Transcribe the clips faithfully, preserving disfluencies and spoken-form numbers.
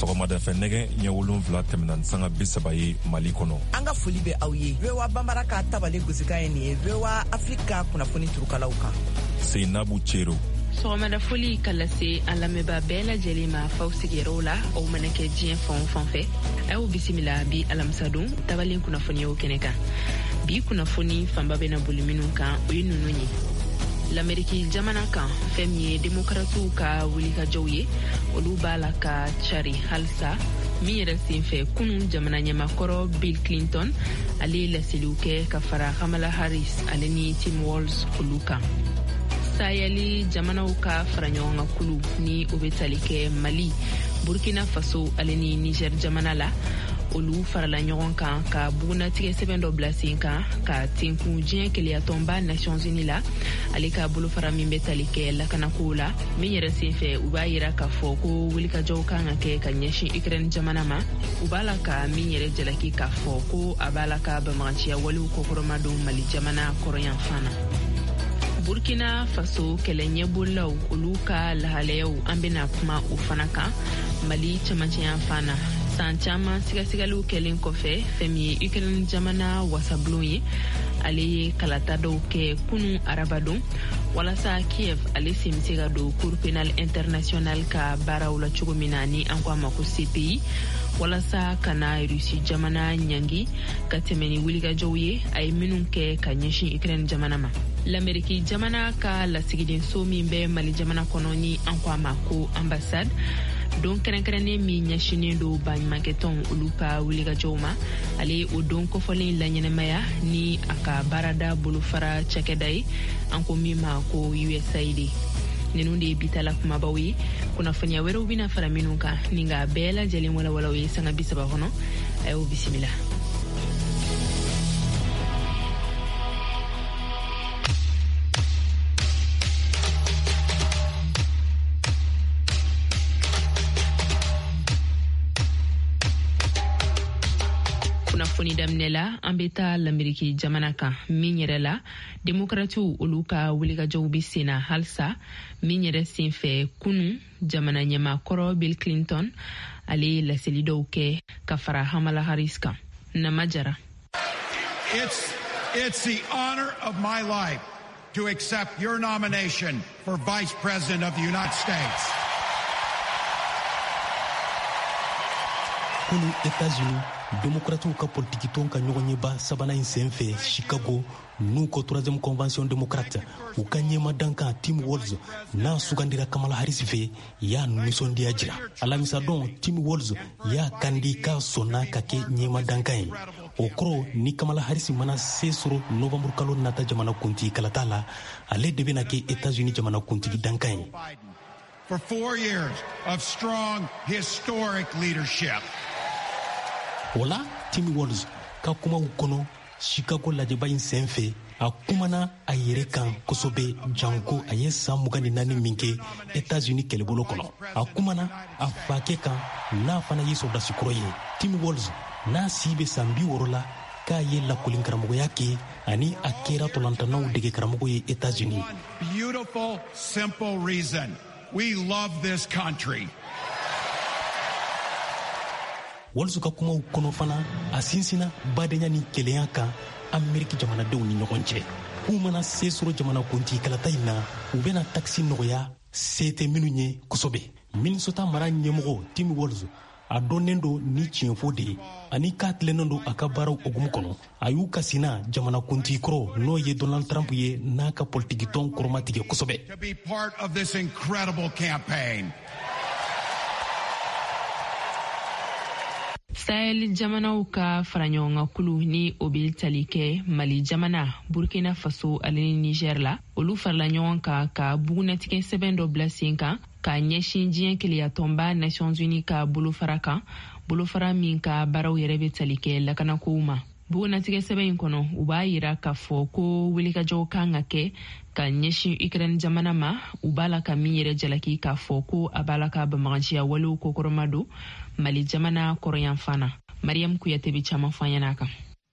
sɔgɔmada fɛ nɛgɛ ɲɛ wolonfila tɛmɛna sanga bi saba ye Mali kɔnɔ. An ka foli bɛ aw ye. V O A Banbara ka tabale gosika ye nin ye V O A Afrika kunnafoni turukalaw kan. Seinabu Cero. Sɔgɔmada foli ka lase an lamɛnbaa bɛɛ lajɛlen ma faw sigiyɔrɔw la aw mana kɛ diɲɛ fan o fan fɛ. Aw bisimila bi alamisadon tabalen kunnafoniyaw kɛnɛ kan. Bi kunnafoni fanba bɛna boli minnu kan o ye ninnu ye. L'Amérique jamana kan fɛn min ye démocratiw ka wulikajɔw ye olu b'a la ka cari halisa min yɛrɛ senfɛ kunun jamana ɲɛmakɔrɔ Bill Clinton ale ye laseliw kɛ ka fara Kamala Harris ale ni Tim Walz olu kan. Saheli jamanaw ka fara ɲɔgɔn ka kulu ni o bɛ tali kɛ Mali, Burkina Faso ale ni Niger jamana la olu farala ɲɔgɔn kan ka bugunatigɛ sɛbɛn dɔ bila sen kan ka tenkun diɲɛ keleyatɔnba Nations Unies la ale ka bolofara min bɛ tali kɛ lakanakow la min yɛrɛ senfɛ u b'a yira k'a fɔ ko wulikajɔw kan ka kɛ ka ɲɛsin Ukraine jamana ma u b'a la ka min yɛrɛ jalaki k'a fɔ ko a b'a la ka bamaganciya waliw kɔkɔrɔmadon Mali jamana kɔrɔyan fana. Burkina Faso kɛlɛ ɲɛbolaw olu ka lahalayaw an bɛna kuma o fana kan Mali cɛmancɛyan fana. San caman sigasigaliw kɛlen kɔfɛ fɛn min ye Ukraine jamana wasabulon ye ale ye kalata dɔw kɛ kunun arabadon walasa Kiev ale sen bɛ se ka don Cour pénale internationale ka baaraw la cogo min na ni an ko a ma ko C P I walasa kana Rusi jamana ɲangi ka tɛmɛ ni wulikajɔw ye a ye minnu kɛ ka ɲɛsin Ukraine jamana ma. L'Amérique jamana ka lasigidenso min bɛ Mali jamana kɔnɔ ni an ko a ma ko ambassade don kɛrɛnkɛrɛnnen min ɲɛsinen do baɲumankɛtɔn olu ka wulikajɔw ma ale o don kɔfɔlen la ɲɛnɛmaya ni a ka baarada bolofara cakɛda ye an ko min ma ko U S A I D. Ninnu de ye bitala kumabaw ye kunnafoniya wɛrɛw bɛna fara minnu kan ni nka bɛɛ lajɛlen walawalaw ye sanga bi saba kɔnɔ a y'o bisimila. Kunnafoni daminɛ la an bɛ taa l'Amérique jamana kan min yɛrɛ la démocratiw olu ka wulikajɔw bɛ sen na halisa min yɛrɛ senfɛ kunun jamana ɲɛmakɔrɔ Bill Clinton ale ye laseli dɔw kɛ ka fara Kamala Harris kan. Nama Jara. It's it's the honor of my life to accept your nomination for Vice President of the United States. Kunu États-Unis démocratiques ka politiki ton ka ɲɔgɔn ɲɛba sabanan in senfɛ Chicago n'u ko troisième convention démocrate u ka ɲɛmadan kan Tim Walz n'a sugandira Kamala Harris fɛ y'a nisɔndiya jira alamisa don Tim Walz y'a kandi ka sɔnna ka kɛ ɲɛmadankan ye o kɔrɔ ni Kamala Harris mana se sɔrɔ novembre kalo nata jamana kuntigi kalata la ale de bɛna kɛ États-Unis jamana kuntigi dankan ye. For four years of strong historic leadership. Wala Tim Walz ka kumaw kɔnɔ Chicago lajɛba in senfɛ a kumana a yɛrɛ kan kosɛbɛ janko a ye san mugan ni naani min kɛ États-Unis kɛlɛbolo kɔnɔ a kumana a fakɛ kan n'a fana ye sɔrɔdasi kɔrɔ ye. Tim Walz n'a si bɛ san bi wɔɔrɔ la k'a ye lakɔlin karamɔgɔya kɛ ani a kɛra tɔlantanaw dege karamɔgɔ ye États-Unis. Beautiful simple reason we love this country. Walz ka kumaw kɔnɔ fana a sinsina badenya ni kɛlɛya kan Amérique jamanadenw ni ɲɔgɔn cɛ. K'u mana se sɔrɔ jamana kuntigi kalata in na u bɛna taxi nɔgɔya se tɛ minnu ye kosɛbɛ. Minnesota mara ɲɛmɔgɔ Tim Walz a dɔnnen do ni tiɲɛfɔ de ye ani k'a tilennen do a ka baaraw hokumu kɔnɔ a y'u kasina jamana kuntigi kɔrɔ n'o ye Donald Trump ye n'a ka politiki tɔn kɔrɔmatigɛ kosɛbɛ. To be part of this incredible campaign. Sahel jamanaw ka fara ɲɔgɔn ka kulu ni o bɛ tali kɛ Mali jamana, Burkina Faso ani Niger la olu farala ɲɔgɔn kan ka bugunatigɛ sɛbɛn dɔ bila sen kan ka ɲɛsin diɲɛ keleyatɔnba Nations Unies ka bolofara kan bolofara min ka baaraw yɛrɛ bɛ tali kɛ lakanakow ma. Bugunatigɛ sɛbɛn in kɔnɔ u b'a yira k'a fɔ ko wulikajɔw kan ka kɛ ka ɲɛsin Ukraine jamana ma u b'a la ka min yɛrɛ jalaki k'a fɔ ko a b'a la ka bamaganciya walew kokɔrɔma don Mali jamana kɔrɔyan fana. Mariam Kuyate bɛ caman fɔ an ɲɛna kan.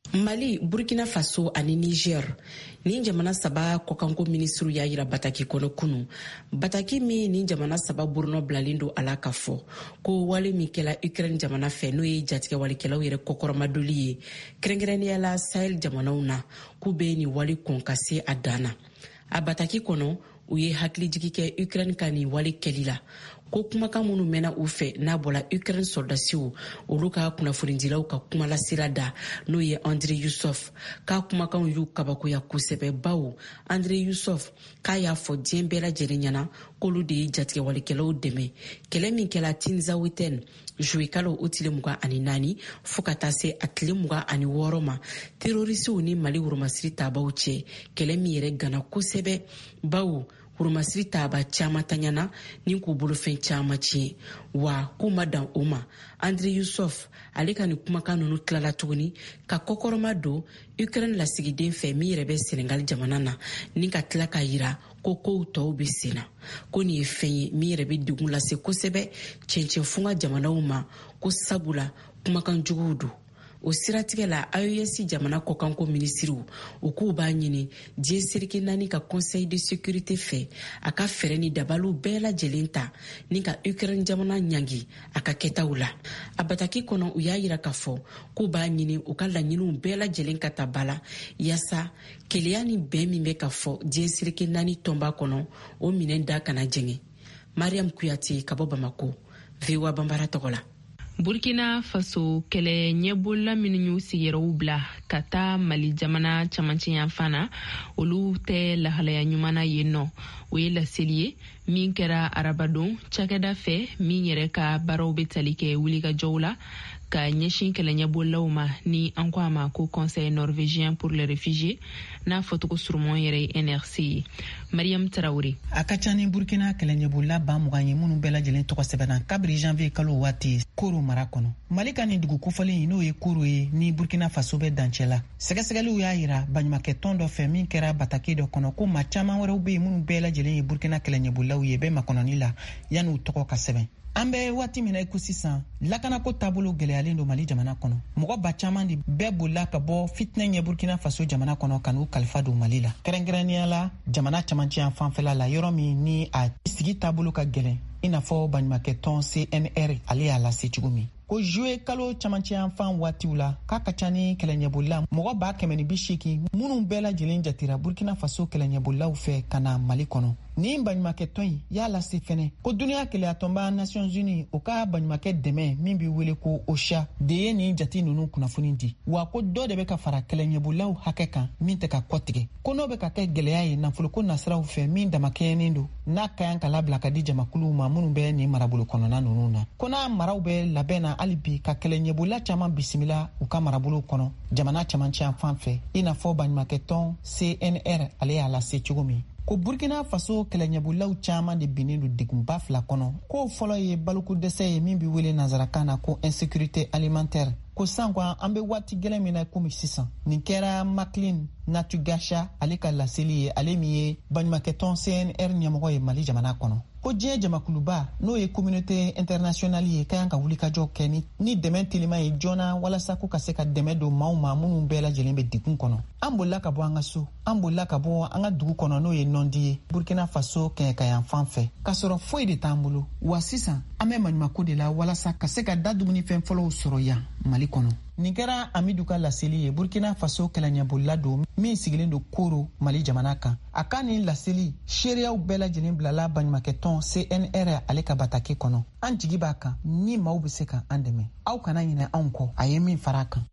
Mali, Burkina Faso ani Niger ni jamana saba kɔkanko ministru y'a yira Bataki kɔnɔ kunu. Bataki min ni jamana saba burunɔ bilalen do ala ka fɔ ko wale min kɛla Ukraine jamana fɛ n'o ye jatigɛ walikɛlaw yɛrɛ kɔkɔrɔmadoli ye kɛrɛnkɛrɛnnenya la Sahel jamanaw na k'u bɛ ni wale kɔn ka se a dan na. A Bataki kɔnɔ u ye hakilijigi kɛ Ukraine ka ni wale kɛli la ko kumakan minnu mɛnna u fɛ n'a bɔla Ukraine soldasiw olu ka kunnafonidilaw ka kumalasira da n'o ye André Youssef k'a kumakanw y'u kabakoya kosɛbɛ bawo André Youssef k'a y'a fɔ diɲɛ bɛɛ lajɛlen ɲɛna k'olu de ye jatigɛ walikɛlaw dɛmɛ kɛlɛ min kɛla Tinzawiten juillet kalo o tile mugan ani naani fo ka taa se a tile mugan ani wɔɔrɔ ma terrorisiw ni Mali woromasiri taabaw cɛ kɛlɛ min yɛrɛ gana kosɛbɛ bawo woromasiri taaba caman tanyana ni k'u bolofɛn caman tiɲɛ wa k'u ma dan o ma André Youssef ale ka ni kumakan ninnu tilala tuguni ka kɔkɔrɔma don Ukraine lasigiden fɛ min yɛrɛ bɛ Senegal jamana na ni ka tila ka yira ko kow tɔw bɛ senna ko nin ye fɛn ye min yɛrɛ bɛ degun lase kosɛbɛ cɛncɛn funga jamanaw ma ko sabula kumakan juguw don. O siratigɛ la A E S jamana kɔkanko ministriw u k'u b'a ɲini diɲɛ serike naani ka conseil de sécurité fɛ a ka fɛɛrɛ ni dabaliw bɛɛ lajɛlen ta ni ka Ukraine jamana ɲangi a ka kɛtaw la. A Bataki kɔnɔ u y'a yira k'a fɔ k'u b'a ɲini u ka laɲiniw bɛɛ lajɛlen ka ta ba la yaasa keleya ni bɛn min bɛ ka fɔ diɲɛ serike naani tɔnba kɔnɔ o minɛn da kana jɛngɛ. Mariam Kuyate ka bɔ Bamako, V O A Bambara tɔgɔ la. Burkina Faso kɛlɛ ɲɛbɔla minnu y'u sigiyɔrɔw bila ka taa Mali jamana camancɛ yan fana olu tɛ lahalaya ɲuman na yen nɔ. O ye laseli ye min kɛra arabadon cakɛda fɛ min yɛrɛ ka baaraw bɛ tali kɛ wulikajɔw la ka ɲɛsin kɛlɛ ɲɛbɔlaw ma ni an ko a ma ko Conseil norvégien pour les réfugiés n'a fɔtogo surumɔn yɛrɛ ye N R C ye. Mariam Traoré. A ka ca ni Burkina kɛlɛ ɲɛbɔla ba mugan ye minnu bɛɛ lajɛlen tɔgɔ sɛbɛnna kabiri janvier kalo waati Koro mara kɔnɔ. Mali ka nin dugu kofɔlen n'o ye Koro ye ni Burkina Faso bɛ dancɛ la. Sɛgɛsɛgɛliw y'a yira baɲumankɛ tɔn dɔ fɛ min kɛra Bataki dɔ kɔnɔ ko maa caman wɛrɛw bɛ yen minnu bɛɛ lajɛlen ye Burkina kɛlɛ ɲɛbɔlaw ye bɛɛ makɔnɔni la yan'u tɔgɔ ka sɛbɛn. An bɛ waati min na iko sisan lakanako taabolo gɛlɛyalen don Mali jamana kɔnɔ. Mɔgɔ ba caman de bɛɛ bolila ka bɔ fitinɛ ɲɛ Burkina Faso jamana kɔnɔ ka n'u kalifa don Mali la. Kɛrɛnkɛrɛnnenya la jamana camancɛ yan fanfɛla la yɔrɔ min ni a sigi taabolo ka gɛlɛn i n'a fɔ baɲumankɛ tɔn C N R ale y'a lase cogo min. Ko juillet kalo camancɛ yan fan waatiw la k'a ka ca ni kɛlɛɲɛbolila mɔgɔ ba kɛmɛ ni bi seegin minnu bɛɛ lajɛlen jatira Burkina Faso kɛlɛɲɛbolilaw fɛ ka na Mali kɔnɔ. Ni baɲumankɛ tɔn in y'a lase fɛnɛ ko duniya kɛlɛyatɔnba Nations Unies o ka baɲumankɛ dɛmɛ min bɛ wele ko O C H A de ye nin jati ninnu kunnafoni di wa ko dɔ de bɛ ka fara kɛlɛɲɛbolilaw hakɛ kan min tɛ ka kɔtigɛ ko n'o bɛ ka kɛ gɛlɛya ye nafoloko nasiraw fɛ min damakɛɲɛnen don n'a ka yan ka labila ka di jamakuluw ma minnu bɛ nin marabolo kɔnɔna ninnu na ko n'a maraw bɛ labɛn na hali bi ka kɛlɛ ɲɛbɔla caman bisimila u ka marabolo kɔnɔ jamana camancɛ fan fɛ i n'a fɔ baɲumankɛ tɔn C N R ale y'a lase cogo min. Ko Burkina Faso kɛlɛ ɲɛbɔlaw caman de binnen don degunba fila kɔnɔ k'o fɔlɔ ye baloko dɛsɛ ye min bɛ wele nanzarakan na ko insécurité alimentaire. Ko san kɔ an bɛ waati gɛlɛn min na komi sisan nin kɛra Maclean Natugasha ale ka laseli ye ale min ye baɲumankɛ tɔn C N R ɲɛmɔgɔ ye Mali jamana kɔnɔ. Ko diɲɛ jamakuluba n'o ye communauté internationale ye ka yan ka wulikajɔ kɛ ni ni dɛmɛ telima ye joona walasa ko ka se ka dɛmɛ don maaw ma minnu bɛɛ lajɛlen bɛ degun kɔnɔ. An bolila ka bɔ an ka so an bolila ka bɔ an ka dugu kɔnɔ n'o ye nɔndi ye Burkina Faso kɛɲɛ ka yan fan fɛ k'a sɔrɔ foyi de t'an bolo wa sisan an bɛ maɲumako de la walasa ka se ka da dumunifɛn fɔlɔw sɔrɔ yan Mali kɔnɔ. Nin kɛra Amidu ka laseli ye Burkina Faso kɛlɛɲɛbolila don min sigilen don Koro Mali jamana kan. A ka nin laseli seereyaw bɛɛ lajɛlen bilala baɲumankɛ tɔn C N R ale ka Bataki kɔnɔ. An jigi b'a kan ni maaw bɛ se ka an dɛmɛ. Aw kana ɲinɛ anw kɔ a ye min fara kan.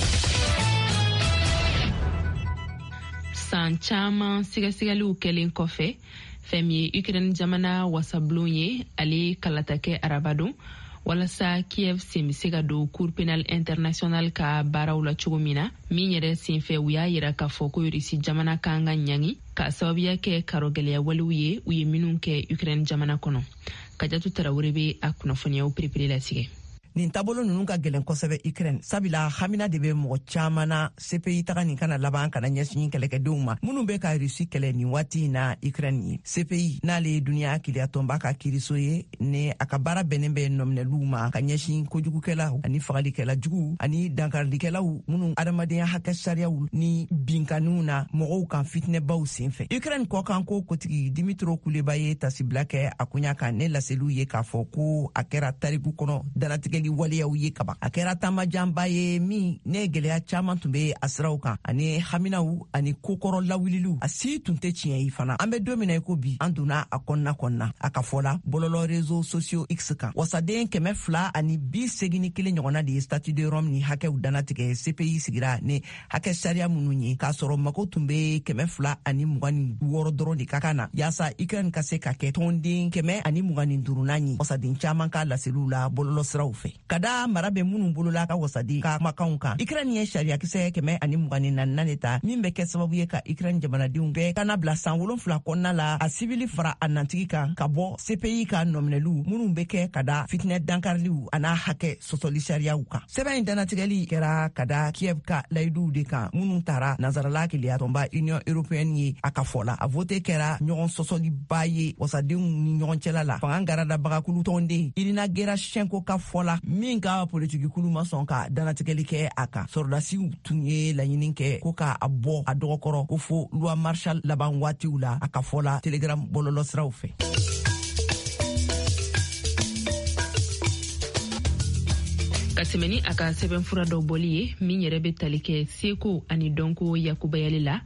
San caman sɛgɛsɛgɛliw kɛlen kɔfɛ fɛn min ye Ukraine jamana wasabulon ye ale kalata kɛ arabadon walasa Kiev sen bɛ se ka don Cour pénale internationale ka baaraw la cogo min na min yɛrɛ senfɛ u y'a yira k'a fɔ ko Rusi jamana kan ka ɲangi ka sababuya kɛ karogɛlɛya walew ye u ye minnu kɛ Ukraine jamana kɔnɔ. Kajatu Tarawele bɛ a kunnafoniyaw perepere latigɛ. nin tabolo nunu ka gɛlɛn kosɛbɛ Ukraine sabila hamina de be mɔgɔ caman na C P I taga nin kana laban kana ɲɛsin kɛlɛkɛdenw ma minnu be ka Rusi kɛlɛ nin waati na Ukraine ye. C P I n'ale ye duniya kiliya tɔnba ka kiriso ye ne a ka baara bɛnnen bɛ nɔminɛluw ma ka ɲɛsin kojugukɛlaw ani fagalikɛla jugu ani dankarikɛlaw minnu adamadenya hakɛ sariyaw ni binkaniw na mɔgɔw kan fitinɛbaw senfɛ. Ukraine kɔkan ko kotigi Dimitro Kuleba ye tasibila kɛ a kunya kan ne laseliw ye k'a fɔ ko a kɛra tariku kɔnɔ danatigɛli waleyaw ye kaban. A kɛra taamajanba ye min ne gɛlɛya caman tun be a siraw kan ani haminaw ani kokɔrɔ lawuliliw a si tun tɛ tiɲɛ yi fana. An be don min na ko bi an donna a kɔnɔna kɔnɔna a ka fɔla bɔlɔlɔ réseaux sociaux X kan wasaden kɛmɛ fila ani bi segini kelen ɲɔgɔnna de ye statut de Rome ni hakɛw danatigɛ C P I sigira ne hakɛ sariya minnu ye k'a sɔrɔ mago tun be kɛmɛ fila ani mugan ni wɔɔrɔ dɔrɔn de ka kan na yaasa Ukraine ka se ka kɛ tɔnden kɛmɛ ani mugan ni duurunan ye wasaden caman ka laseliw la bɔlɔlɔ siraw fɛ. Ka da mara bɛ minnu bolola ka wasaden ka kumakanw kan Ukraine ye sariyakisɛ kɛmɛ ani mugan ni naaninan de ta min bɛ kɛ sababu ye ka Ukraine jamanadenw bɛɛ kana bila san wolonfila kɔnɔna la a sibili fara a nantigi kan ka bɔ C P I ka nɔminɛliw minnu bɛ kɛ ka da fitinɛ dankariliw a n'a hakɛ sɔsɔli sariyaw kan. Sɛbɛn in danatigɛli kɛra ka da Kiev ka layiduw de kan minnu taara nazarala kiliya tɔnba Union Européenne ye a ka fɔ la a vote kɛra ɲɔgɔn sɔsɔliba ye wasadenw ni ɲɔgɔn cɛla la fanga garadabagakulu tɔnden Irina Gerashenko ka fɔ la min ka politikikulu ma sɔn ka danatigɛli kɛ a kan. Sɔrɔdasiw tun ye laɲini kɛ ko k'a bɔ a dɔgɔkɔrɔ ko fo loi Marshall laban waatiw la a ka fɔ la Telegram bɔlɔlɔ siraw fɛ. Ka tɛmɛni a ka sɛbɛnfura dɔ bɔli ye min yɛrɛ bɛ tali kɛ seko ani dɔnko yakubayali la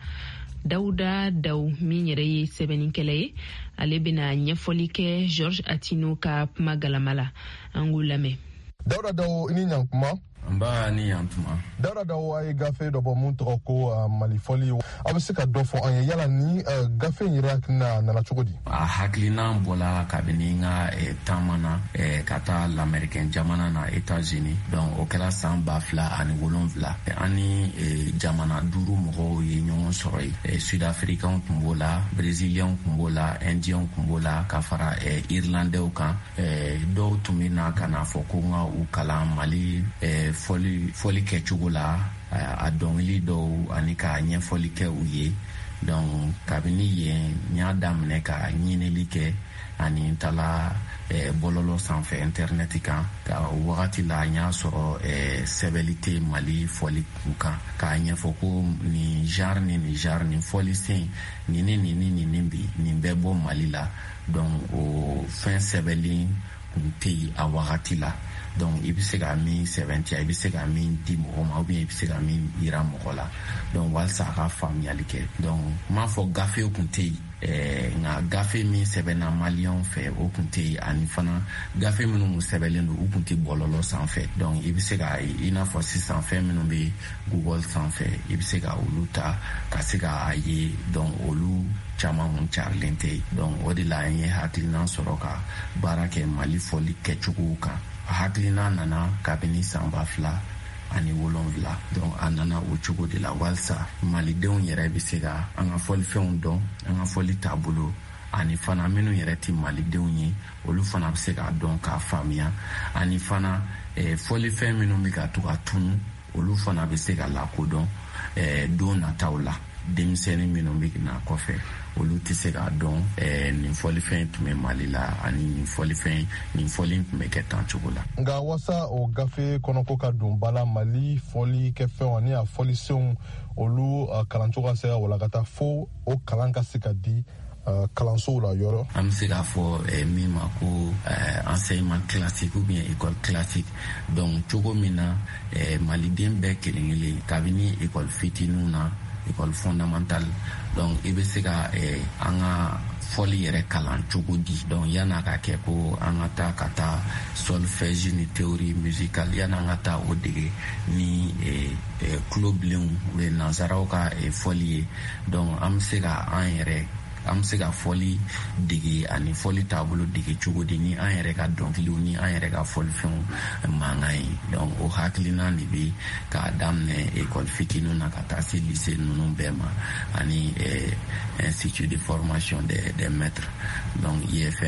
Dawuda Daw min yɛrɛ ye sɛbɛnnikɛla ye ale bɛna ɲɛfɔli kɛ George Atino ka kuma galama la an k'u lamɛn. Dawuda Daw i ni ɲankuma. Nba ni yantuma. Dawuda Daw a ye gafe dɔ bɔ mun tɔgɔ ko uh, malifɔli a bɛ se ka dɔ fɔ an ye yala ni uh, gafe in yɛrɛ hakilina nana cogo di? A hakilina bɔla kabini n ka eh, taama na eh, ka taa lamɛrikɛn jamana na Etats-Unis donc o kɛra san ba fila ani wolonwula an ni eh, jamana duuru mɔgɔw ye ɲɔgɔn sɔrɔ yen eh, Sud-Africains tun b'o la Brésilien tun b'o la Indien tun b'o la ka fara eh, Irlandais kan eh, dɔw tun bɛ na ka na fɔ ko n ka u kalan Mali eh, fɔli fɔli kɛcogo la a dɔnkili dɔw ani ka ɲɛfɔli kɛ u ye donc kabini yen n y'a daminɛ ka ɲinili kɛ ani tala eh, bɔlɔlɔ sanfɛ internet kan ka wagati la n y'a sɔrɔ eh, sɛbɛli tɛ Mali fɔli kan k'a ɲɛfɔ ko nin genre ni nin genre nin fɔli sen nin ni nin ni nin bi nin bɛ bɔ Mali la donc o fɛn sɛbɛli kun tɛ yen a wagati la donc i bɛ se ka min sɛbɛntiya i bɛ se ka min di mɔgɔ ma ou bien i bɛ se ka min yira mɔgɔ la donc walasa a ka faamuyali kɛ donc n m'a fɔ gafew kun tɛ yen eh, nka gafe min sɛbɛnna maliyɛnw fɛ o kun tɛ yen ani fana gafe minnu kun sɛbɛnlen don u kun tɛ bɔlɔlɔ sanfɛ donc i bɛ se ka i n'a fɔ sisan fɛn minnu bɛ Google sanfɛ i bɛ se ka olu ta ka se ka a ye donc olu caman kun carilen tɛ donc o de la n ye hakilina sɔrɔ ka baara kɛ Mali fɔli kɛcogow kan. Hakilina nana kabini san ba fila ani wolonwula donc a nana o cogo de la walasa malidenw yɛrɛ bɛ se ka an ka fɔlifɛnw dɔn an ka fɔli taabolo ani fana minnu yɛrɛ tɛ malidenw ye olu fana bɛ se k'a dɔn k'a faamuya ani fana eh, fɔlifɛn minnu bɛ ka to ka tunu olu fana bɛ se ka lakodɔn eh, don nataw la denmisɛnnin minnu bɛ na kɔfɛ olu tɛ se k'a dɔn eh, nin fɔlifɛn tun bɛ Mali la ani nin fɔlifɛn nin fɔli tun bɛ kɛ tan cogo la. Nka wasa o gafe kɔnɔko ka don bala Mali fɔli kɛfɛnw ani a fɔlisenw olu uh, kalancogo ka se ka walakata fo o kalan ka se ka di uh, kalansow la yɔrɔ. An bɛ se k'a fɔ eh, min ma ko eh, enseignement classique ou bien école classique donc cogo min na eh, maliden bɛɛ kelen kelen kabini école fitininw na école fondamentale donc i bɛ se ka eh, an ka fɔli yɛrɛ kalan cogo di donc yan'a ka kɛ ko an ka taa ka taa solfège ni théorie musicale yan'an ka taa o dege ni eh, eh, kulobilenw o ye nansaraw ka eh, fɔli ye donc an bɛ se ka an yɛrɛ an bɛ se ka fɔli dege ani fɔli taabolo dege cogo di ni an yɛrɛ ka dɔnkiliw ni an yɛrɛ ka fɔlifɛnw mankan ye donc o hakilina de bɛ k'a daminɛ école fitininw na ka taa se lycée ninnu bɛɛ ma ani eh, institut de formation des des maîtres donc I F M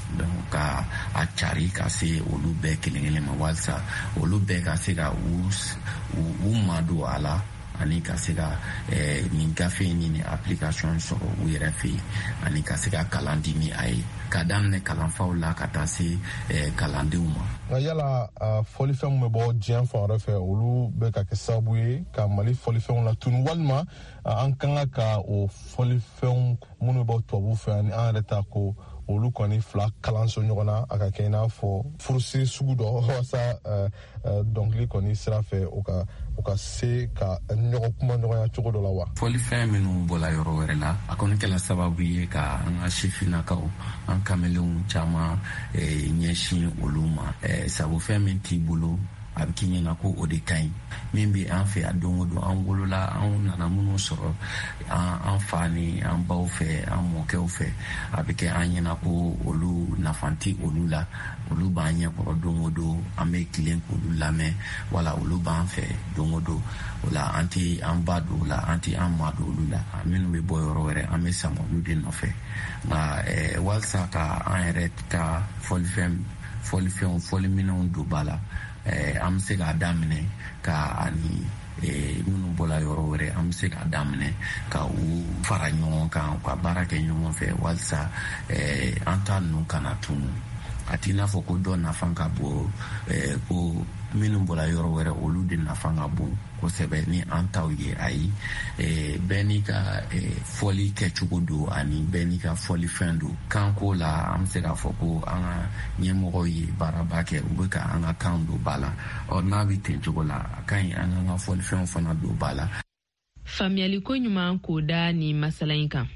donc ka a cari ka se olu bɛɛ kelen kelen ma walisa olu bɛɛ ka se ka u u madu a la ani ka se ka nin gafe ni ni application sɔrɔ u yɛrɛ fɛ yen ani ka se ka kalan di ni a ye ka daminɛ kalanfaw la ka taa se kalandenw ma. nka yala fɔlifɛn min bɛ bɔ diɲɛ fan wɛrɛ fɛ olu bɛ ka kɛ sababu ye ka mali fɔlifɛnw latunu walima an kan ka ka o fɔlifɛnw minnu bɛ bɔ tubabu fɛ ani an yɛrɛ ta ko olu kɔni fila kalanso ɲɔgɔn na a ka kɛ i n'a fɔ furusiri sugu dɔ walasa dɔnkili kɔni sira fɛ o ka o ka se ka ɲɔgɔn kuma ɲɔgɔnya cogo dɔ la wa. fɔlifɛn minnu bɔla yɔrɔ wɛrɛ la a kɔni kɛla sababu ye ka an ka sifinnakaw an kamelenw caman ɲɛsin olu ma sabu fɛn min t'i bolo a bɛ k'i ɲɛna ko o de ka ɲi min bɛ an fɛ yan don o don an wolola an nana minnu sɔrɔ an fa ni an baw fɛ an mɔkɛw fɛ a bɛ kɛ an ɲɛna ko olu nafa tɛ olu la olu b'an ɲɛkɔrɔ don o don an bɛ tilen k'olu lamɛn wala olu b'an fɛ don o don o la an tɛ an ba don o la an tɛ an ma don olu la minnu bɛ bɔ yɔrɔ wɛrɛ an bɛ sama olu de nɔfɛ nka walasa ka an yɛrɛ ka fɔlifɛn fɔlifɛnw fɔliminɛnw don ba la an bɛ se k'a daminɛ ka ani minnu bɔla yɔrɔ wɛrɛ an bɛ se k'a daminɛ ka u fara ɲɔgɔn kan ka baara kɛ ɲɔgɔn fɛ walasa an ta ninnu kana tunu a t'i n'a fɔ ko dɔ nafa ka bon ko minnu bɔla yɔrɔ wɛrɛ olu de nafa ka bon kosɛbɛ ni an taw ye ayi bɛɛ n'i ka fɔli kɛcogo don ani bɛɛ n'i ka fɔli fɛn don kanko la an bɛ se k'a fɔ ko an ka ɲɛmɔgɔw ye baaraba kɛ u bɛ ka an ka kan don ba la ɔ n'a bɛ ten cogo la a ka ɲi an ka fɔli fɛnw fana don ba la. Faamuyaliko ɲuman k'o da ni masala in kan.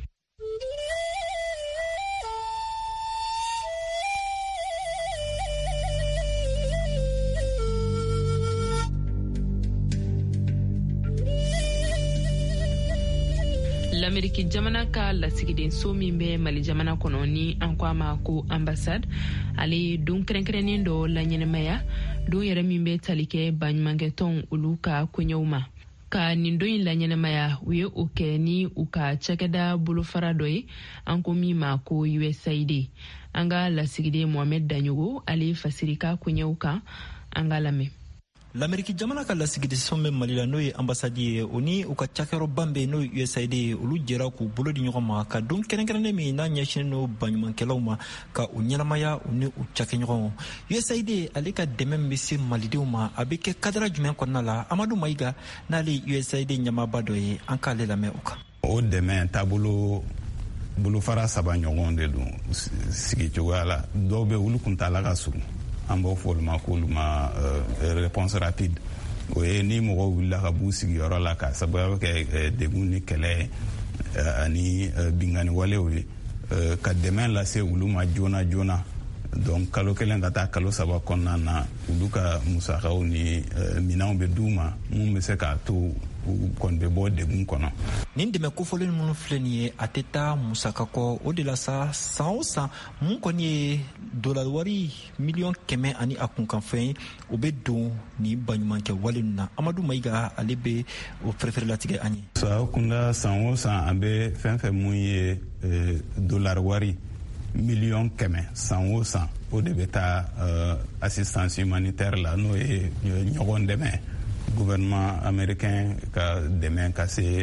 L'Amérique jamana ka lasigiden so min bɛ Mali jamana kɔnɔ ni an ko a ma ko ambassade ale don kɛrɛnkɛrɛnnen dɔ la ɲɛnɛmaya don yɛrɛ min bɛ tali kɛ baɲumankɛtɔn olu ka koɲɛw ma ka nin don in la ɲɛnɛmaya u ye o kɛ ni u ka cakɛda bolofara dɔ ye an ko min ma ko U S A I D an ka lasigiden Mohamed Daɲogo ale fasiri ka koɲɛw kan an ka lamɛn. L'Amérique jamana ka lasigiden bɛ Mali la n'o ye ambassade ye o ni u ka cakɛyɔrɔba bɛ n'o ye U S A I D olu jɛra k'u bolo di ɲɔgɔn ma ka don kɛrɛnkɛrɛnnen min n'a ɲɛsinnen n'o baɲumankɛlaw ma ka u ɲɛnamaya u ni u cakɛɲɔgɔn. U S A I D ale ka dɛmɛ min bɛ se malidenw ma a bɛ kɛ kadira jumɛn kɔnɔna la Amadu Mayiga n'ale U S A I D ɲɛmaaba dɔ ye an k'ale lamɛn o kan. O dɛmɛ taabolo bolofara saba ɲɔgɔn de don sigi cogoya la dɔw bɛ olu kuntala ka surun an b'o fɔ olu ma k'olu ma réponse rapide o ye ni mɔgɔw wulila ka b'u sigiyɔrɔ la ka sababu kɛ degun ni kɛlɛ ani bingani walew ye ka dɛmɛ lase olu ma joona joona donc kalo kelen ka taa kalo saba kɔnɔna na olu ka musakaw ni minɛnw bɛ d'u ma mun bɛ se k'a to u kɔni bɛ bɔ degun kɔnɔ. Nin dɛmɛ kofɔlen minnu filɛ nin ye a tɛ taa musaka kɔ o de la sa san o san mun kɔni ye dolari wari miliyɔn kɛmɛ ani a kunkanfɛn ye o bɛ don ni baɲumankɛ wale ninnu na Amadu Mayiga ale bɛ o pɛrɛfɛrɛ latigɛ an ye. sa kunda san o san an bɛ fɛn fɛn mun ye dolari wari miliyɔn kɛmɛ san o san o de bɛ taa assistance humanitaire la n'o ye ɲɔgɔn dɛmɛ gouvernement américain ka dɛmɛ ka se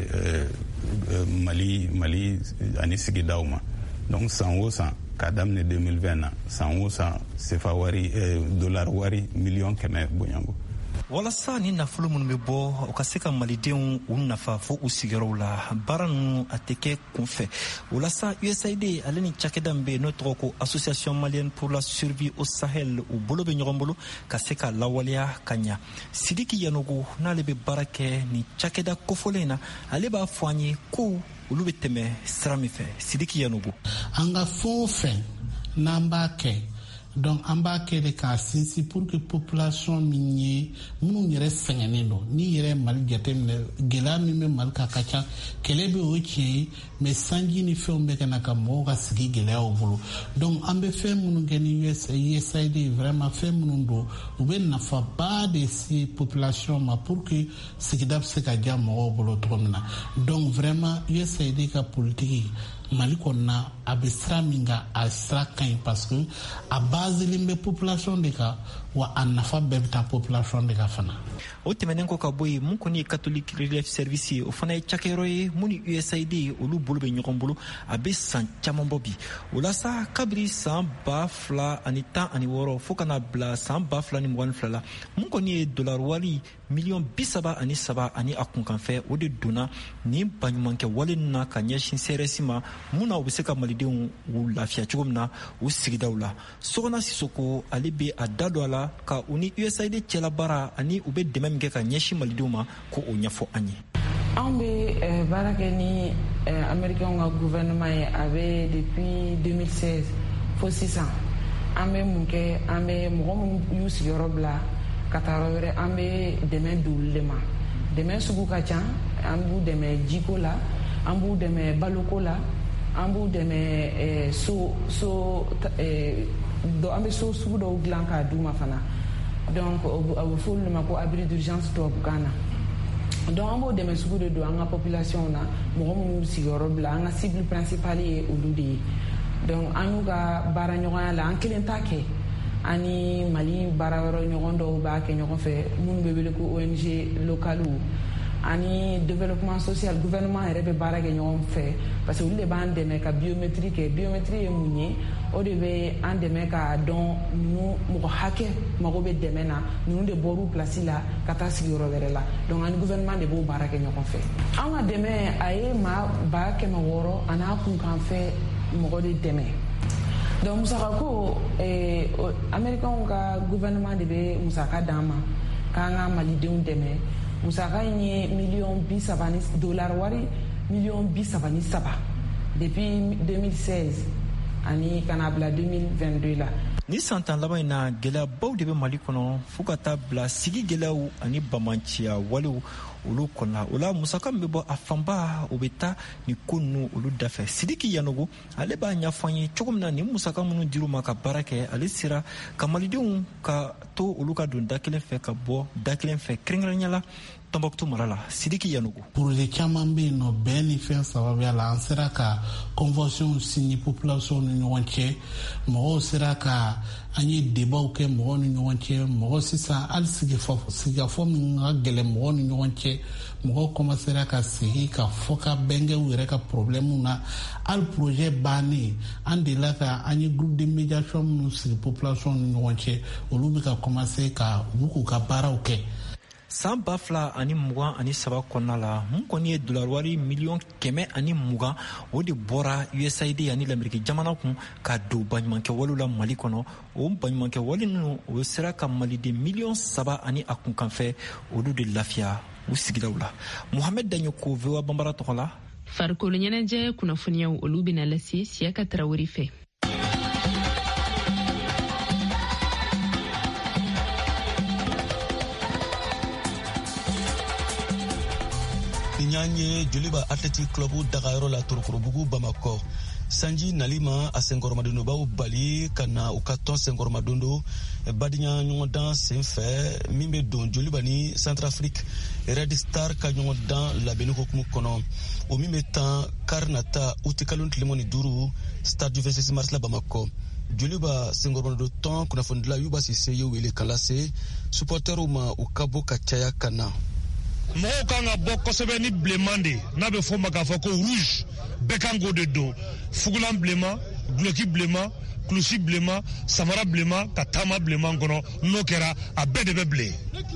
Mali Mali ani sigidaw ma donc san o san ka daminɛ deux mille vingt na san o san sefa wari dollar wari miliyɔn kɛmɛ bonyango. Walasa ni nafolo minnu bɛ bɔ u ka se ka malidenw u nafa fo u sigiyɔrɔw la baara ninnu a tɛ kɛ kunfɛ walasa U S A I D ale ni cakɛda min bɛ yen n'o tɔgɔ ko association malienne pour la survie au Sahel u bolo bɛ ɲɔgɔn bolo ka se ka lawaleya ka ɲa. Sidiki Yanogo n'ale bɛ baara kɛ ni cakɛda kofɔlen na ale b'a fɔ an ye ko olu bɛ tɛmɛ sira min fɛ. Sidiki Yanogo an ka fɛn o fɛn n'an b'a kɛ donc an b'a kɛ de k'a sinsin pour que population min ye minnu yɛrɛ sɛgɛnnen don ni yɛrɛ Mali jateminɛ gɛlɛya min bɛ Mali kan ka ca kɛlɛ bɛ o tiɲɛ ye mais sanji ni fɛnw bɛ ka na ka mɔgɔw ka sigi gɛlɛyaw bolo donc an bɛ fɛn minnu kɛ ni U S A I D vraiment fɛn minnu don u bɛ nafaba de se population ma pour que sigida bɛ se ka diya mɔgɔw bolo cogo min na donc vraiment U S A I D ka politique Mali kɔnɔna a bɛ sira min kan a sira ka ɲi parce que a baselen bɛ population de kan wa a nafa bɛɛ bɛ taa population de kan fana. O tɛmɛnen kɔ ka bɔ yen mun kɔni ye catholic relief service ye o fana ye cakɛyɔrɔ ye mun ni U S A I D olu bolo bɛ ɲɔgɔn bolo a bɛ san caman bɔ bi o la sa kabiri san ba fila ani tan ani wɔɔrɔ fo kana bila san ba fila ni mugan ni fila la mun kɔni ye dollar wari miliyɔn bi saba ani saba ani a kunkanfɛ o de donna nin baɲumankɛ wale na ka ɲɛsin C R S ma mun na u bɛ se ka malidenw u lafiya cogo min na u sigidaw la Sogona Sisoko ale bɛ a da don a la ka u ni U S A I D cɛla baara ani u bɛ dɛmɛ min kɛ ka ɲɛsin malidenw ma ko o ɲɛfɔ an ye. An bɛ baara kɛ ni américain ka gouvernement ye a bɛ depuis deux mille seize fo sisan an bɛ mun kɛ an bɛ mɔgɔ minnu y'u sigiyɔrɔ bila ka taa yɔrɔ wɛrɛ an bɛ dɛmɛ don olu de ma dɛmɛ sugu ka ca an b'u dɛmɛ jiko la an b'u dɛmɛ baloko la an b'u dɛmɛ so so an bɛ so sugu dɔw dilan k'a d'u ma fana donc a bɛ fɔ olu ma ko abri d'urgence tubabukan na donc an b'o dɛmɛ sugu de don an ka population na mɔgɔ minnu sigiyɔrɔ bila an ka cible principale ye olu de ye donc an y'u ka baara ɲɔgɔnya la an kelen t'a kɛ ani Mali baara yɔrɔ ɲɔgɔn dɔw b'a kɛ ɲɔgɔn fɛ minnu bɛ wele ko O N G locales ani développement social gouvernement yɛrɛ bɛ baara kɛ ɲɔgɔn fɛ parce que olu de b'an dɛmɛ ka biométrie kɛ biométrie ye mun ye o de bɛ an dɛmɛ k'a dɔn ninnu mɔgɔ hakɛ mago bɛ dɛmɛ na ninnu de bɔr'u place la ka taa sigiyɔrɔ wɛrɛ la donc ani gouvernement de b'o baara kɛ ɲɔgɔn fɛ an ka dɛmɛ a ye maa ba kɛmɛ wɔɔrɔ a n'a kunkanfɛ mɔgɔ de dɛmɛ donc musaka ko américain ka gouvernement de bɛ musaka d'an ma k'an ka malidenw dɛmɛ musaka in ye miliyɔn bi saba ni dollar wari miliyɔn bi saba ni saba depuis deux mille seize ani kana bila deux mille vingt-deux la. Ni san tan laban in na gɛlɛyabaw de bɛ Mali kɔnɔ fo ka taa bila sigi gɛlɛyaw ani bamanciya walew olu kɔnɔna o la musaka min bɛ bɔ a fanba o bɛ taa ni ko ninnu olu dafɛ Sidiki Yanogo ale b'a ɲɛfɔ an ye cogo min na ni musaka minnu dir'u ma ka baara kɛ ale sera ka malidenw ka to olu ka don da kelen fɛ ka bɔ da kelen fɛ kɛrɛnkɛrɛnnenya la Tombouctou mara la Sidiki Yanogo. Projet caman bɛ yen nɔ bɛɛ ni fɛn sababuya la an sera ka convention signer population ni ɲɔgɔn cɛ mɔgɔw sera ka an ye débatw kɛ mɔgɔw ni ɲɔgɔn cɛ mɔgɔ sisan hali sigifɔ sigifɔ min ka gɛlɛn mɔgɔw ni ɲɔgɔn cɛ mɔgɔw commencera ka sigi ka fɔ ka bɛnkɛw yɛrɛ ka problème na hali projet bannen an delila ka an ye groupe de médiation minnu sigi population ni ɲɔgɔn cɛ olu bɛ ka commencer ka u k'u ka baaraw kɛ. San ba fila ani mugan ani saba kɔnɔna la mun kɔni ye dollar wari miliyɔn kɛmɛ ani mugan o de bɔra U S A I D ani Lamɛriki jamana kun ka don baɲumankɛ walew la Mali kɔnɔ o baɲumankɛ wale ninnu o sera ka maliden miliyɔn saba ani a kunkanfɛ olu de lafiya u sigidaw la. Mohamed Danyoko V O A Banbara tɔgɔ la. Farikolo ɲɛnajɛ kunnafoniyaw olu bɛna lase Siyaka Tarawele fɛ. Nyanye Joliba Athletic Club Dagayoro la Torokorobugu Bamako Sanji Nalima a Sengormadondo ba Bali kana ukaton Sengormadondo Badinya Nyondan Senfe Mimbe Don Jolibani Centrafrique Red Star ka Nyondan la Benuko Kono au mime temps Karnata Utikalun Limoni Duru Stade du vingt-six mars la Bamako Joliba Sengormadondo ton kuna fondla yuba sise yo wele kalase supporter uma ukabo kachaya kana mɔgɔw kan ka bɔ kosɛbɛ ni bilenman de n'a bɛ fɔ ma k'a fɔ ko rouge bɛɛ kan k'o de don fugulan bilenman duloki bilenman kulusi bilenman samara bilenman ka taama bilenman kɔnɔ n'o kɛra a bɛɛ de bɛ bilen.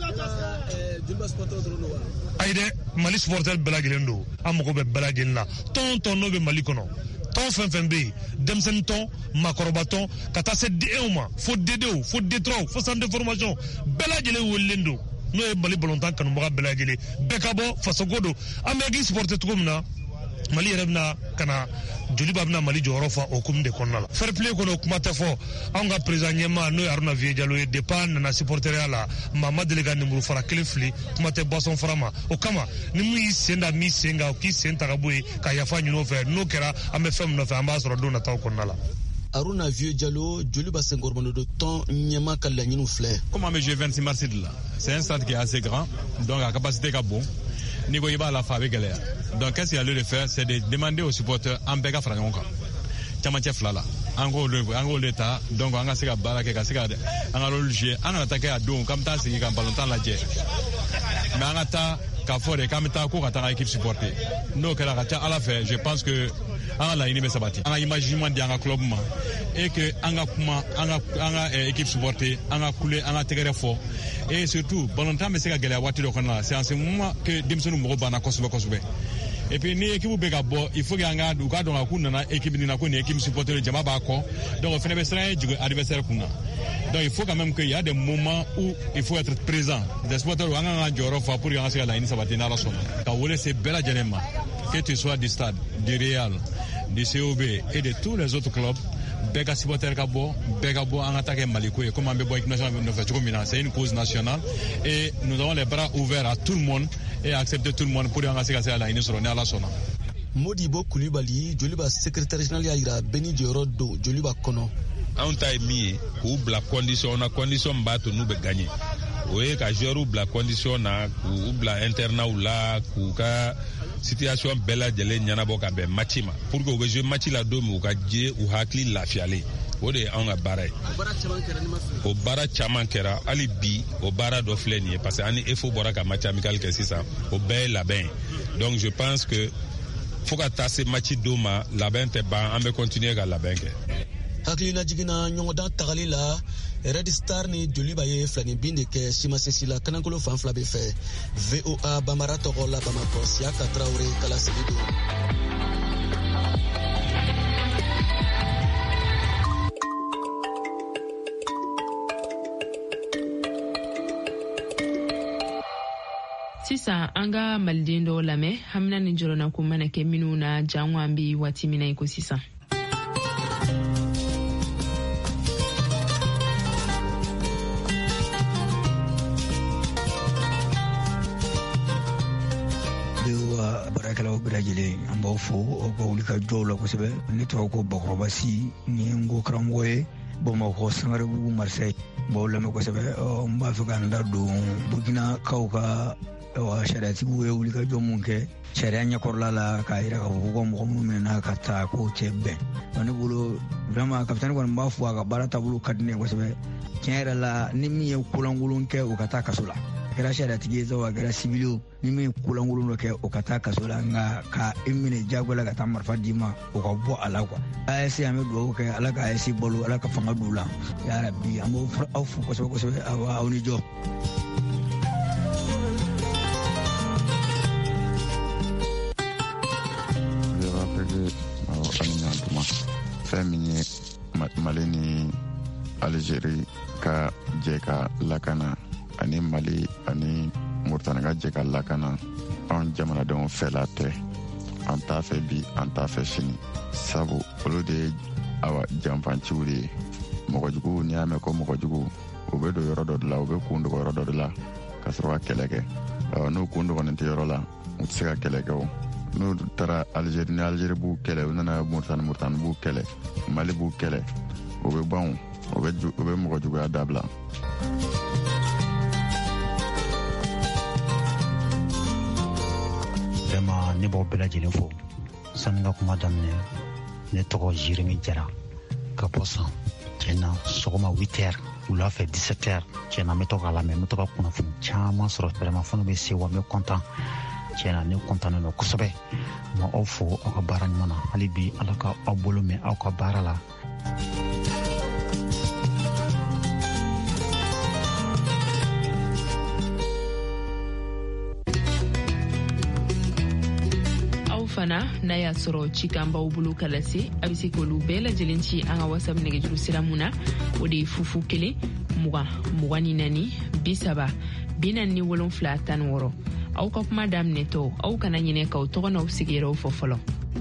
ayi dɛ Mali supporter bɛɛ lajɛlen don an mago bɛ bɛɛ lajɛlen na tɔn tɔn n'o bɛ Mali kɔnɔ tɔn fɛn fɛn bɛ yen denmisɛnnin tɔn makɔrɔba tɔn ka taa se D un ma fo D deux fo D trois fo centre de formation bɛɛ lajɛlen welelen don. n'o ye Mali balontan kanubaga bɛɛ lajɛlen bɛɛ ka bɔ fasoko don an bɛ k'i supporter cogo min na Mali yɛrɛ bɛna ka na Joliba bɛna Mali jɔyɔrɔ fa o hukumu de kɔnɔna la fair play kɔnɔ kuma tɛ fɔ anw ka président ɲɛmaa n'o ye Haruna Vieux Diallo ye depuis an nana supporteria la maa ma deli ka nimuru fara kelen fili kuma tɛ boisson fara ma o kama ni mun y'i sen da min sen kan k'i sen ta ka bɔ yen ka yafa ɲini o fɛ n'o kɛra an bɛ fɛn min nɔfɛ an b'a sɔrɔ don nataw kɔnɔna la. Haruna Vieux Diallo, Joliba Sengormadondo temps Nyama Kalanyinu Fleur. Comment on jouer vingt-six mars de là? C'est un stade qui est assez grand, donc la capacité est bonne. n'i ko i b'a la fa a bɛ gɛlɛya. Donc qu'est-ce qu'il y a lieu de faire, c'est de demander aux supporters an bɛɛ ka fara ɲɔgɔn kan camancɛ fila la an k'olu an k'olu ta donc an ka se ka baara kɛ ka se ka an ka rôle jouer an kana taa kɛ a don k'an bɛ taa sigi ka ballon-tan lajɛ mais an ka taa k'a fɔ de k'an bɛ taa ko ka taa an ka équipe supporter n'o kɛra ka ca ala fɛ je pense que an ka laɲini bɛ sabati an ka image ɲuman di an ka club ma et que an ka kuma an ka an ka équipe supporter an ka kule an ka tɛgɛrɛ fɔ et surtout ballon-tan bɛ se ka gɛlɛya waati dɔ kɔnɔna la c'est en ce moment que denmisɛnninw mago banna kosɛbɛ kosɛbɛ. Et puis ni équipe bɛ ka bɔ il faut que an ka u ka dɔn ka k'u nana équipe nin na ko nin équipe supporter jama b'a kɔ donc o fana bɛ siran jigin adversaire kun na donc il faut quand même qu'il y a des moments où il faut être présent des supporters an ka kan jɔyɔrɔ fa pour que an ka se ka laɲini sabati n'Ala sɔnna ka wele se bɛɛ lajɛlen ma que tu sois du stade du Real du C O B et de tous les autres clubs bɛɛ ka supporter ka bɔ bɛɛ ka bɔ an ka taa kɛ Maliko ye comme an bɛ bɔ équipe nationale nɔfɛ cogo min na c'est une cause nationale et nous avons les bras ouverts à tout le monde et accepter tout le monde pour an ka se ka se ka laɲini sɔrɔ ni Ala sɔnna. Modibo Kulibali joli b'a secrétaire général y'a yira Beni jɔyɔrɔ don joli b'a kɔnɔ. Anw ta ye min ye k'u bila condition na condition b'a to n'u bɛ gagner o ye ka joueurs bila condition na k'u bila internat la k'u ka situation bɛɛ lajɛlen ɲɛnabɔ ka bɛn match ma pour que u bɛ jouer match la don min u ka je u hakili lafiyalen o de ye anw ka baara ye. O baara caman kɛra hali bi o baara dɔ filɛ nin ye parce que an ni E F O bɔra ka match amical kɛ sisan o bɛɛ ye labɛn donc je pense que fo ka taa se match don ma labɛn tɛ ban an bɛ continuer ka labɛn kɛ. Hakilina jiginna ɲɔgɔndan tagali la Red Star ni Joliba ye filani bin de kɛ Simasesi la Kanankolo fan fila bɛ fɛ V O A Bamara tɔgɔ la Bamakɔ Siaka Traoré Kala Selido. Sisan an ka maliden dɔw lamɛn hamina ni jɔrɔna ko mana kɛ minnu na jango an bi waati min na i ko sisan. Barakɛlaw bɛɛ lajɛlen an b'aw fo aw ka wuli ka jɔw la kosɛbɛ ne tɔgɔ ko Bakɔrɔba Si ni n ko karamɔgɔ ye Bamakɔ Sangarebugu Marseille n b'aw lamɛn kosɛbɛ n b'a fɛ ka n da don Burkinakaw ka sariyatigiw ye wuli ka jɔ mun kɛ sariya ɲɛkɔrɔla la k'a jira k'a fɔ ko ka mɔgɔ minnu minɛna ka taa k'o tɛ bɛn ne bolo vraiment kapitɛni kɔni b'a fɔ a ka baara taabolo ka di ne ye kosɛbɛ tiɲɛ yɛrɛ la ni min ye kolankolon kɛ o ka taa kaso la a kɛra sariyatigi ye sabu a kɛra civil ni min ye kolankolon dɔ kɛ o ka taa kaso la nka ka i minɛ jago la ka taa marifa d'i ma o ka bɔ a la quoi A S an bɛ dugawu kɛ ala ka A S balo ala ka fanga d'u la ya rabi an b'aw aw fo kosɛbɛ kosɛbɛ aw ni jɔ. Fɛn min ye Mali ni Algérie ka jɛ ka lakana ani Mali ani Mauritanie ka jɛ ka lakana anw jamanadenw fɛla tɛ an t'a fɛ bi an t'a fɛ sini sabu olu de ye awa janfanciw de ye mɔgɔjugu n'i y'a mɛn ko mɔgɔjugu u bɛ don yɔrɔ dɔ de la u bɛ kun dogo yɔrɔ dɔ de la ka sɔrɔ ka kɛlɛ kɛ n'u kun dogonen tɛ yɔrɔ la u tɛ se ka kɛlɛ kɛ o n'u taara Algérie ni Algérie b'u kɛlɛ u nana Mauritanie Mauritanie b'u kɛlɛ Mali b'u kɛlɛ o bɛ ban o bɛ o bɛ mɔgɔjuguya dabila. Vraiment ne b'aw bɛɛ lajɛlen fo sani n ka kuma daminɛ ne tɔgɔ Jérémy Jara ka bɔ san tiɲɛna sɔgɔma huit heures wula fɛ dix-sept heures tiɲɛna n bɛ to k'a lamɛn n bɛ to ka kunnafoni caman sɔrɔ vraiment fɛn dɔ bɛ se wa n bɛ content tiɲɛna ne content don kosɛbɛ n ma aw fo aw ka baara ɲuman na hali bi ala ka aw bolo mɛn aw ka baara la. fana n'a y'a sɔrɔ cikan b'aw bolo ka lase a bɛ se k'olu bɛɛ lajɛlen ci an ka whatsapp nɛgɛjuru sira mun na o de ye fufu kelen mugan mugan ni naani bi saba bi naani ni wolonfila tan ni wɔɔrɔ aw ka kuma daminɛtɔ aw kana ɲinɛ k'aw tɔgɔ n'aw sigiyɔrɔw fɔ fɔlɔ.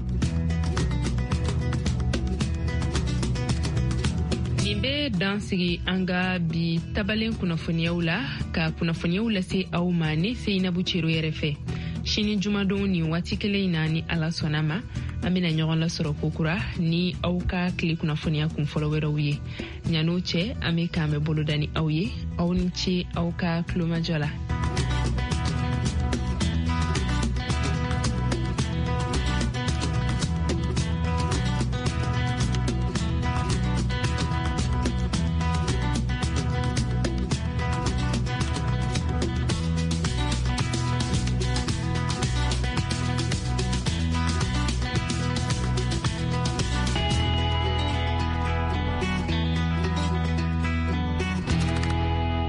nin bɛ dan sigi an ka bi tabalen kunnafoniyaw la ka kunnafoniyaw lase aw ma ne Seinabu Cero yɛrɛ fɛ. Sini jumadon ni waati kelen na ni ala sɔnna ma an bɛna ɲɔgɔn lasɔrɔ kokura ni aw ka tile kunnafoniya kun fɔlɔ wɛrɛw ye ɲan'o cɛ an bɛ k'an bɛ boloda ni aw ye aw ni ce aw ka tulomajɔ la.